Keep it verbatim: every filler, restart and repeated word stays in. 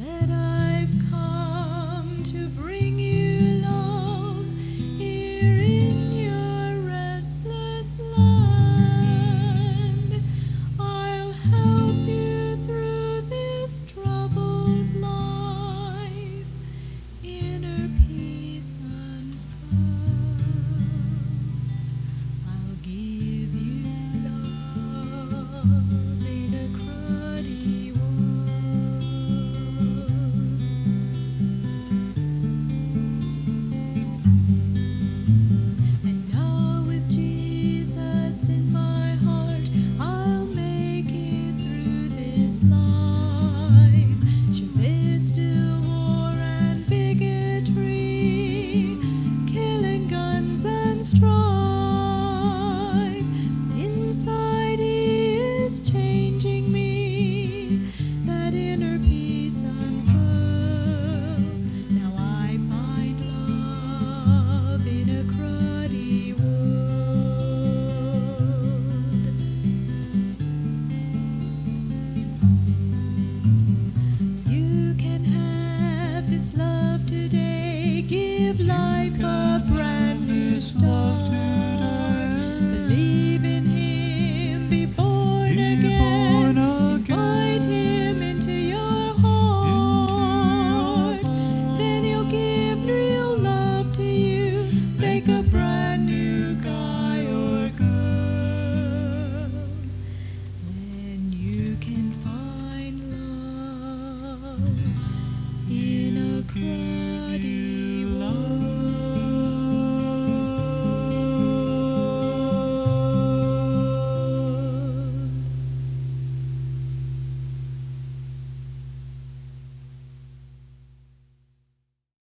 that I've come to bring you love here in your restless land. I'll help you through this troubled life, inner peace unfurled. I'll give you love in a cruddy world. And now with Jesus in my heart, I'll make it through this life. Sure, there's still war and bigotry, killing guns and strife. Inside He is changing me, that inner peace unfurls. Now I find love in a cruddy world. You can have this love today, give life a brand new start.